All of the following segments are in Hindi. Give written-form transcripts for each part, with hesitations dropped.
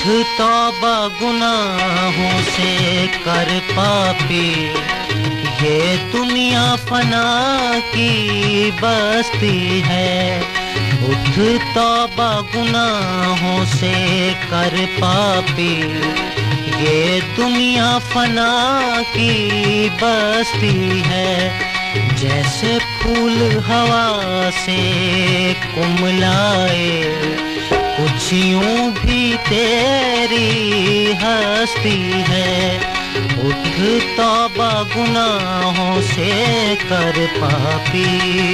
तौबा गुनाहों से कर पापी, ये दुनिया फना की बस्ती है। उठ तौबा गुनाहों से कर पापी, ये दुनिया फना की बस्ती है। जैसे फूल हवा से कुमलाए, कुछ यूं भी तेरी हस्ती है। उठ तौबा गुनाहों से कर पापी।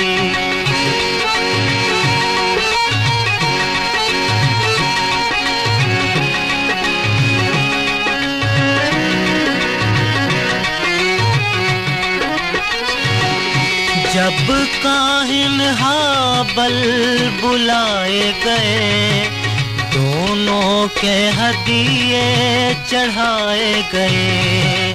जब काहिन हाबल बुलाए गए, दोनों के हदिये चढ़ाए गए।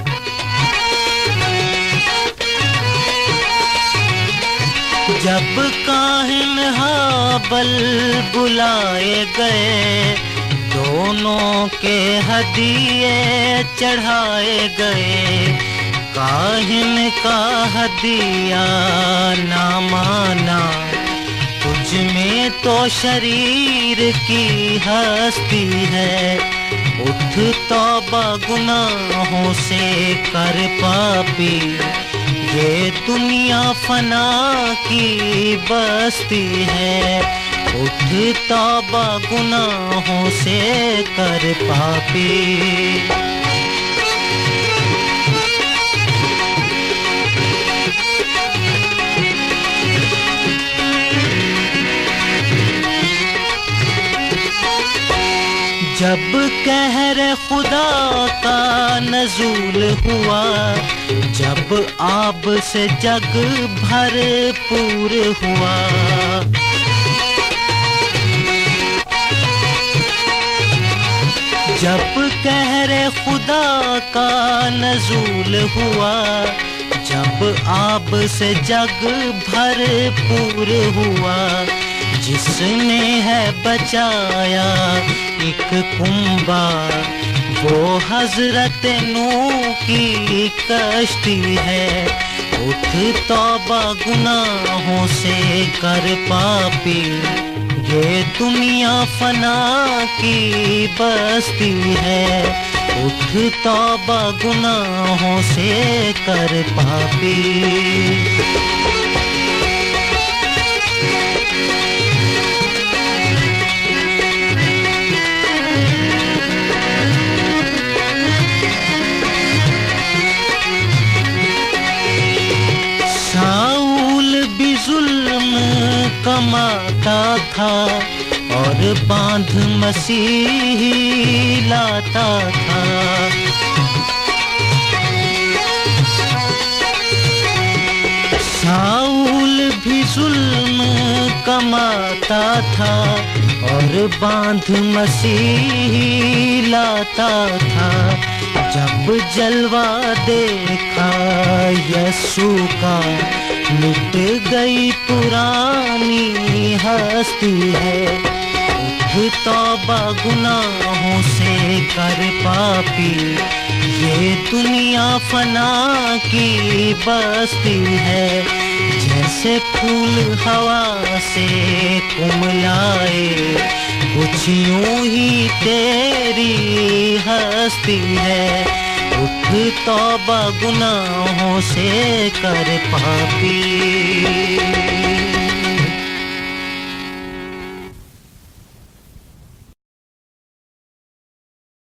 जब काहिन हाबल बुलाए गए, दोनों के हदिये चढ़ाए गए। काहिन का हदिया ना माना, तुझ में तो शरीर की हस्ती है। उठ तौबा गुनाहों से कर पापी, ये दुनिया फना की बस्ती है। उठ तौबा गुनाहों से कर पापी। जब कहर खुदा का नज़ूल हुआ, जब आब से जग भरपूर हुआ। जब कहर खुदा का नज़ूल हुआ, जब आब से जग भरपूर हुआ। जिसने है बचाया एक कुंबा, वो हजरत नूह की कश्ती है। उठ तौबा गुनाहों से कर पापी, ये दुनिया फना की बस्ती है। उठ तौबा गुनाहों से कर पापी। कमाता था और बांध मसीही लाता था। साउल भी जुल्म कमाता था और बांध मसीही लाता था। जब जलवा देखा यीशु का, मिट गई पुरानी हस्ती है। उठ तौबा गुनाहों से कर पापी, ये दुनिया फना की बस्ती है। जैसे फूल हवा से कुमलाए, कुछ यूं ही तेरी हस्ती है। उठ तौबा गुनाहों से कर पापी।